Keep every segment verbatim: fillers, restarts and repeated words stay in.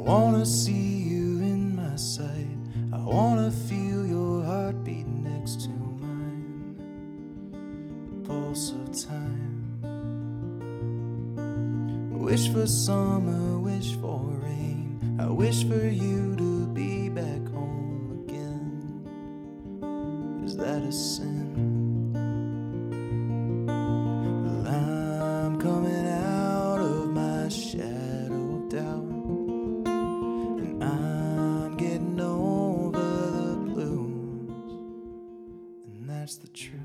wanna see you in my sight. I wanna feel your heartbeat next to mine. The pulse of time. I wish for summer, wish for rain. I wish for you to be back home again. Is that a sin? Well, I'm coming out of my shadow of doubt, and I'm getting over the blues, and that's the truth.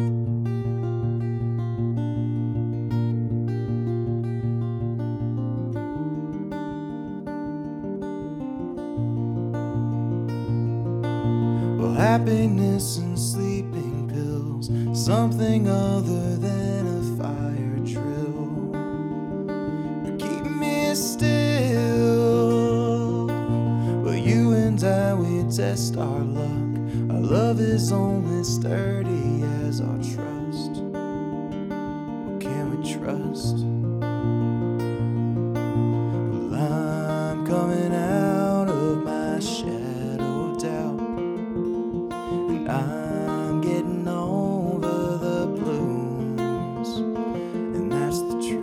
Well, happiness and sleeping pills, something other than a fire drill. Keep me still. Well, you and I, we test our luck. Our love is only sturdy as our trust. What can we trust? Well, I'm coming out of my shadow of doubt, and I'm getting over the blues, and that's the truth.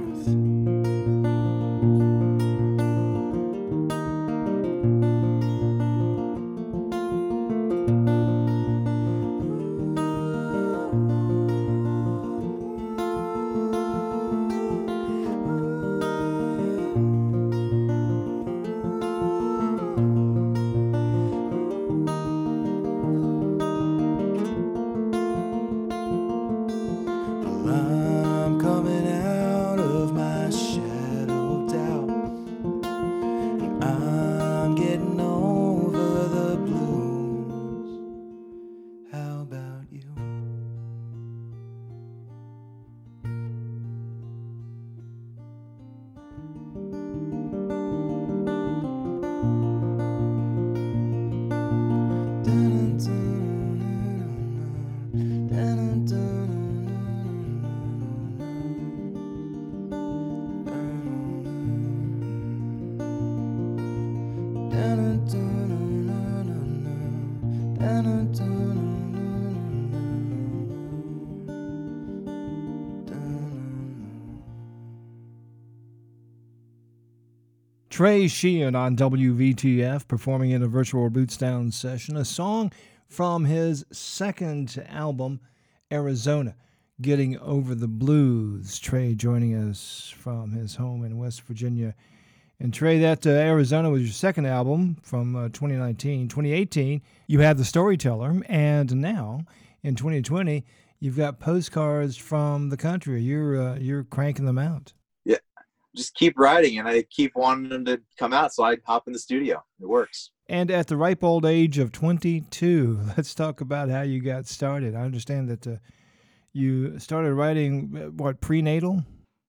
Well, I'm coming out of my shadow of doubt, and I'm getting over the blues. How about you? Trey Sheehan on W V T F performing in a virtual Roots Down session, a song from his second album, Arizona, Getting Over the Blues. Trey joining us from his home in West Virginia. And Trey, that uh, Arizona was your second album from uh, twenty nineteen. twenty eighteen, you had The Storyteller, and now in twenty twenty, you've got Postcards from the Country. You're uh, you're cranking them out. Yeah, just keep writing, and I keep wanting them to come out, so I hop in the studio. It works. And at the ripe old age of twenty-two, let's talk about how you got started. I understand that uh, you started writing, uh, what, prenatal?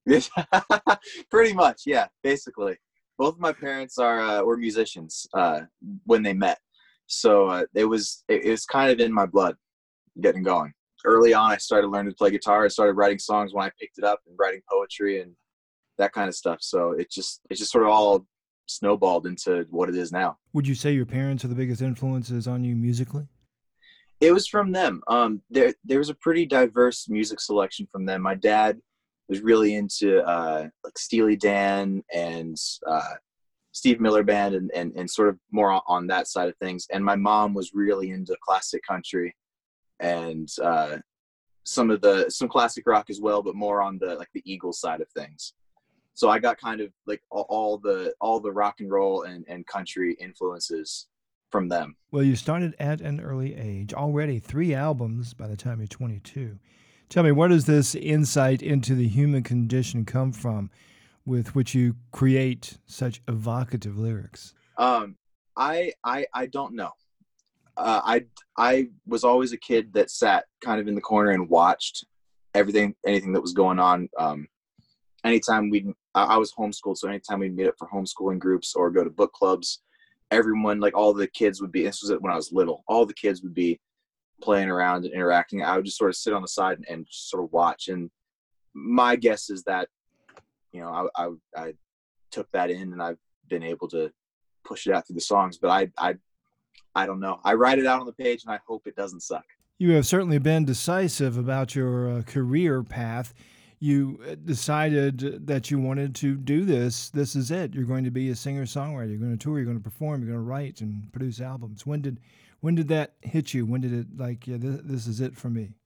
Pretty much, yeah, basically. Both of my parents are uh, were musicians uh, when they met, so uh, it was it, it was kind of in my blood, getting going. Early on, I started learning to play guitar. I started writing songs when I picked it up, and writing poetry and that kind of stuff. So it just it just sort of all snowballed into what it is now. Would you say your parents are the biggest influences on you musically? It was from them. Um, there there was a pretty diverse music selection from them. My dad was really into uh, like Steely Dan and uh, Steve Miller Band and, and and sort of more on, on that side of things. And my mom was really into classic country and uh, some of the some classic rock as well, but more on the like the Eagles side of things. So I got kind of like all, all the all the rock and roll and, and country influences from them. Well, you started at an early age, already three albums by the time you're twenty-two. Tell me, where does this insight into the human condition come from with which you create such evocative lyrics? Um, I, I, I don't know. Uh, I, I was always a kid that sat kind of in the corner and watched everything, anything that was going on. Um, anytime we, I was homeschooled. So anytime we'd meet up for homeschooling groups or go to book clubs, everyone, like all the kids would be, this was when I was little, all the kids would be playing around and interacting. I would just sort of sit on the side and, and sort of watch. And my guess is that, you know, I, I, I took that in, and I've been able to push it out through the songs. But I, I, I don't know. I write it out on the page, and I hope it doesn't suck. You have certainly been decisive about your uh, career path. You decided that you wanted to do this. This is it. You're going to be a singer-songwriter. You're going to tour. You're going to perform. You're going to write and produce albums. When did, when did that hit you? When did it like, yeah, this, this is it for me?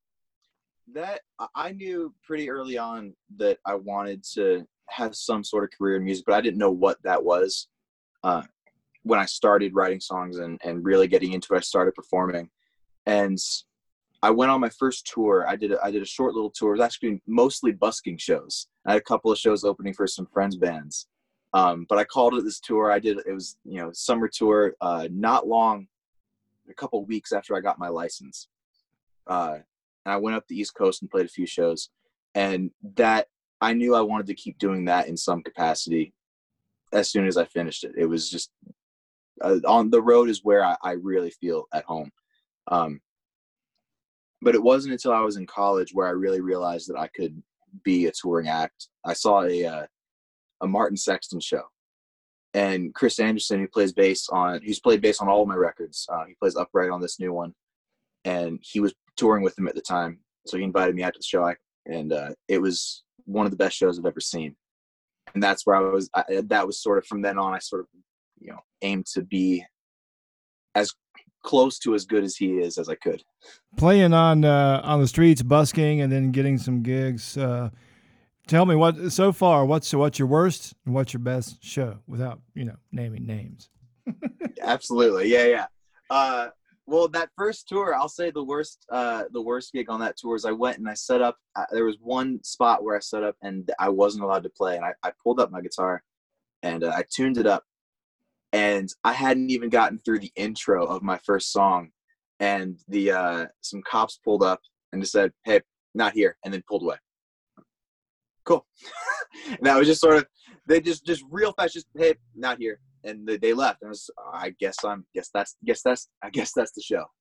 That I knew pretty early on that I wanted to have some sort of career in music, but I didn't know what that was. Uh, when I started writing songs and, and really getting into it, I started performing. And I went on my first tour. I did a, I did a short little tour. It was actually mostly busking shows. I had a couple of shows opening for some friends' bands. Um, but I called it this tour. I did, it was, you know, summer tour, uh, not long, a couple of weeks after I got my license. Uh, and I went up the East Coast and played a few shows. And that, I knew I wanted to keep doing that in some capacity as soon as I finished it. It was just, uh, on the road is where I, I really feel at home. Um, But it wasn't until I was in college where I really realized that I could be a touring act. I saw a uh, a Martin Sexton show, and Chris Anderson, who plays bass on, who's played bass on all of my records, uh, he plays upright on this new one, and he was touring with him at the time. So he invited me out to the show, I, and uh, it was one of the best shows I've ever seen. And that's where I was. I, that was sort of from then on. I sort of, you know, aimed to be as close to as good as he is as I could. Playing on uh, on the streets, busking, and then getting some gigs. Uh, tell me what so far. What's what's your worst and what's your best show, without you know naming names. Absolutely, yeah, yeah. Uh, well, that first tour, I'll say the worst. Uh, the worst gig on that tour is I went and I set up. Uh, there was one spot where I set up and I wasn't allowed to play, and I, I pulled up my guitar and uh, I tuned it up. And I hadn't even gotten through the intro of my first song, and the uh, some cops pulled up and just said, "Hey, not here," and then pulled away. Cool. And that was just sort of, they just just real fast, just, "Hey, not here," and they, they left. And I was, I guess I'm, guess that's, guess that's, I guess that's the show.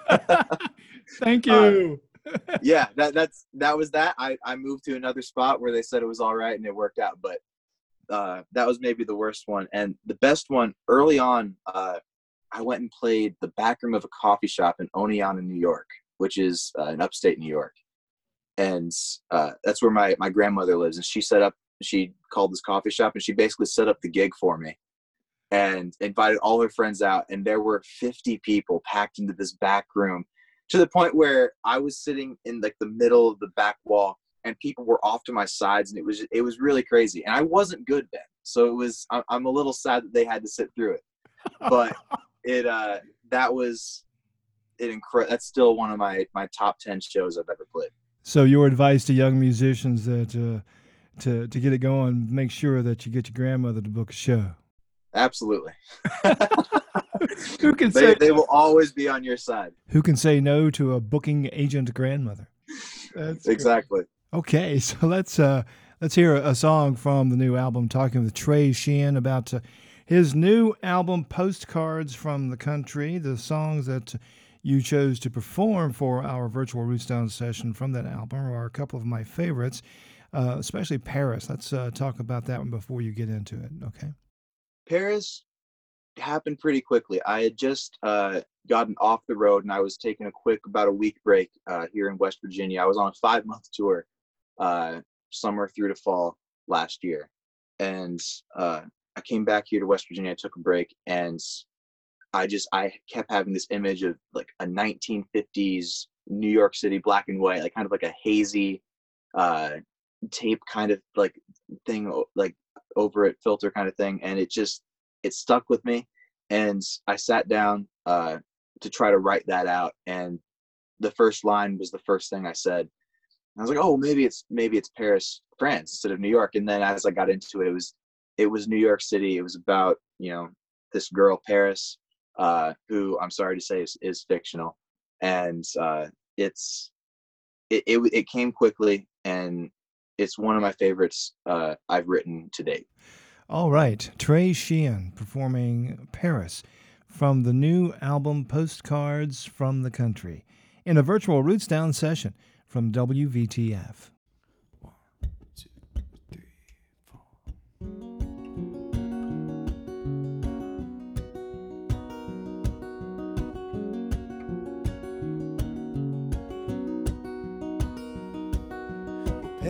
Thank you. Uh, yeah, that that's that was that. I I moved to another spot where they said it was all right, and it worked out, but. Uh, that was maybe the worst one. And the best one, early on, uh, I went and played the back room of a coffee shop in Oneonta, New York, which is uh, in upstate New York. And uh, that's where my, my grandmother lives. And she set up, she called this coffee shop, and she basically set up the gig for me and invited all her friends out. And there were fifty people packed into this back room, to the point where I was sitting in like the middle of the back wall, and people were off to my sides, and it was it was really crazy. And I wasn't good then, so it was. I'm a little sad that they had to sit through it, but it uh, that was it. Incre- that's still one of my my top ten shows I've ever played. So your advice to young musicians that uh, to to get it going, make sure that you get your grandmother to book a show. Absolutely. Who can they, say they will always be on your side. Who can say no to a booking agent grandmother? That's exactly. Great. Okay, so let's uh, let's hear a song from the new album. Talking with Trey Sheehan about uh, his new album, Postcards from the Country. The songs that you chose to perform for our virtual Roots Down session from that album are a couple of my favorites, uh, especially Paris. Let's uh, talk about that one before you get into it. Okay. Paris happened pretty quickly. I had just uh, gotten off the road, and I was taking a quick, about a week break uh, here in West Virginia. I was on a five month tour. Uh, summer through to fall last year. And uh, I came back here to West Virginia, I took a break, and I just, I kept having this image of like a nineteen fifties New York City black and white, like kind of like a hazy uh, tape kind of like thing, like over it, filter kind of thing. And it just, it stuck with me. And I sat down uh, to try to write that out. And the first line was the first thing I said. I was like, oh, maybe it's maybe it's Paris, France instead of New York. And then as I got into it, it was it was New York City. It was about, you know, this girl, Paris, uh, who I'm sorry to say is, is fictional. And uh, it's it, it it came quickly, and it's one of my favorites uh, I've written to date. All right. Trey Sheehan performing Paris from the new album Postcards from the Country in a virtual Roots Down session from W V T F. One, two, three, four.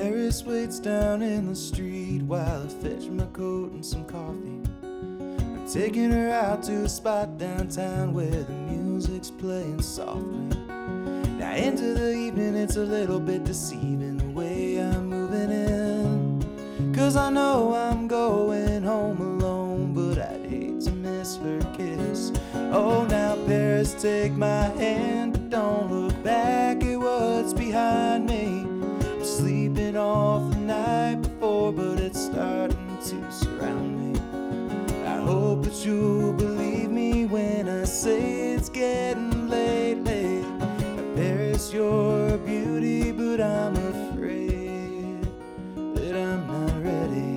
Paris waits down in the street while I fetch my coat and some coffee. I'm taking her out to a spot downtown where the music's playing softly. Now into the evening it's a little bit deceiving the way I'm moving in, 'cause I know I'm going home alone, but I'd hate to miss her kiss. Oh, now Paris, take my hand, but don't look back at what's behind me. I'm sleeping off the night before, but it's starting to surround me. I hope that you'll believe me when I say it's getting late, late. Paris, you're a beauty, but I'm afraid that I'm not ready.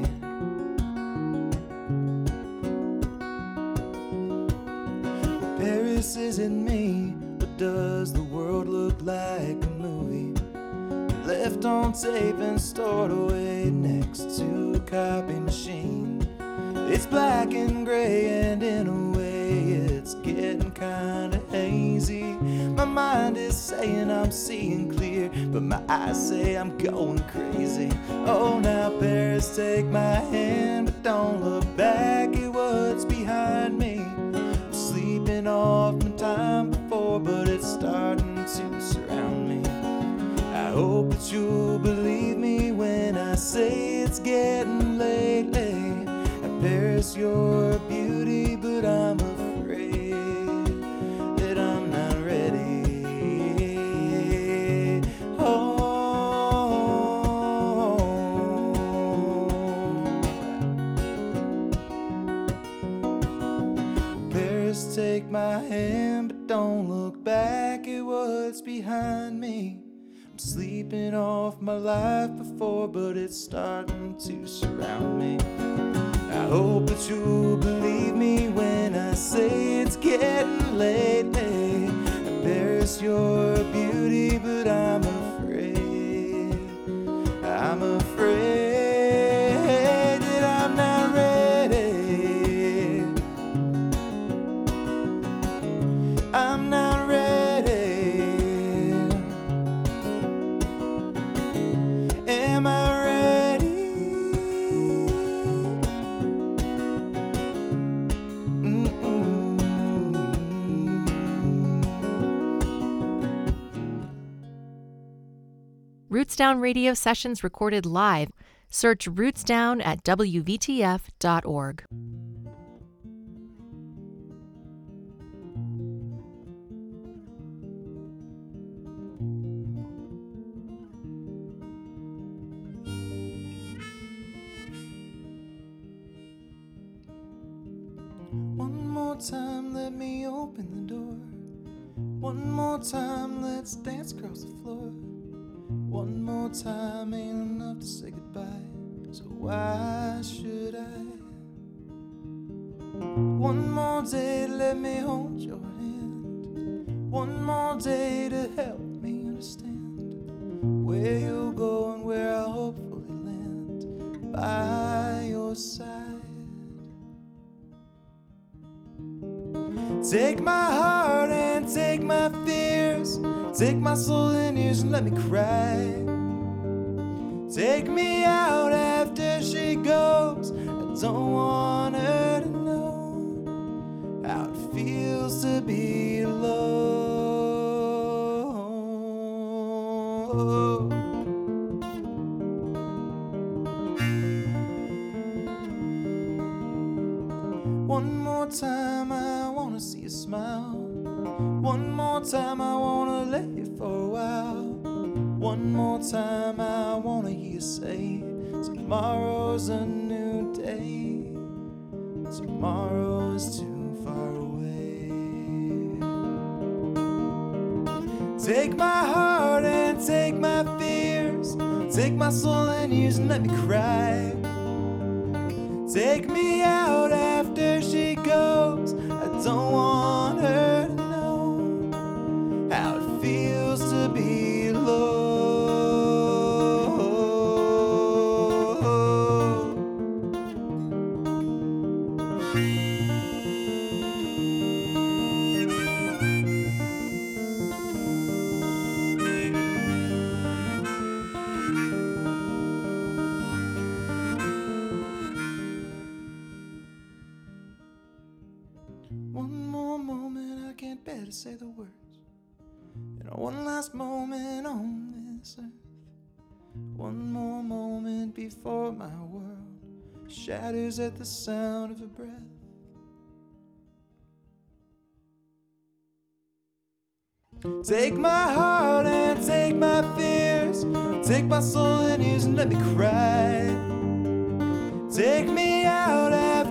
Paris isn't me, but does the world look like a movie? Left on tape and stored away next to a copy machine. It's black and gray, and in a way it's getting kinda hazy. My mind is saying I'm seeing clear, but my eyes say I'm going crazy. Oh, now Paris, take my hand, but don't look back at what's behind me. I'm sleeping off my time before, but it's starting to surround me. I hope that you'll believe me when I say it's getting late, late. Paris, you're a beauty, but I'm afraid that I'm not ready. Oh, Paris, take my hand, but don't look back at what's behind me. I'm sleeping off my life before, but it's starting to surround me. I hope that you'll believe me when I say it's getting late, late. Paris, you're a beauty, but I'm afraid, I'm afraid that I'm not ready. I'm not ready. Am I ready? Roots Down radio sessions recorded live. Search Roots Down at W V T F dot org. One more time, let me open the door. One more time, let's dance across the floor. One more time ain't enough to say goodbye, so why should I? One more day, let me hold your hand. One more day to help me understand where you'll go and where I'll hopefully land by your side. Take my heart and take my fears, take my soul in yours and let me cry. Take me out after she goes, I don't want her to know how it feels to be alone. One more time I wanna see you smile. One more time I wanna lay you for a while. One more time I wanna hear you say tomorrow's a new day. Tomorrow is too far away. Take my heart and take my fears, take my soul and use and let me cry. Take me out after she goes, I don't want her to know how it feels to be alone. One more moment, I can't bear to say the words. You know, one last moment on this earth. One more moment before my world shatters at the sound of a breath. Take my heart and take my fears. Take my soul and use and let me cry. Take me out